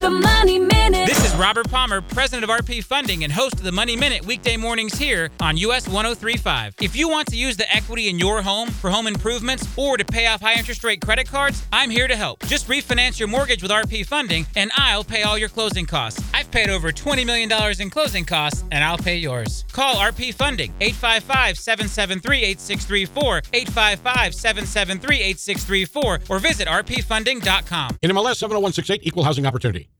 The Money Minute. This is Robert Palmer, president of RP Funding and host of the Money Minute weekday mornings here on US 1035. If you want to use the equity in your home for home improvements or to pay off high interest rate credit cards, I'm here to help. Just refinance your mortgage with RP Funding and I'll pay all your closing costs. I've paid over $20 million in closing costs and I'll pay yours. Call RP Funding, 855-773-8634, 855-773-8634, or visit rpfunding.com. NMLS 70168, Equal Housing Opportunity.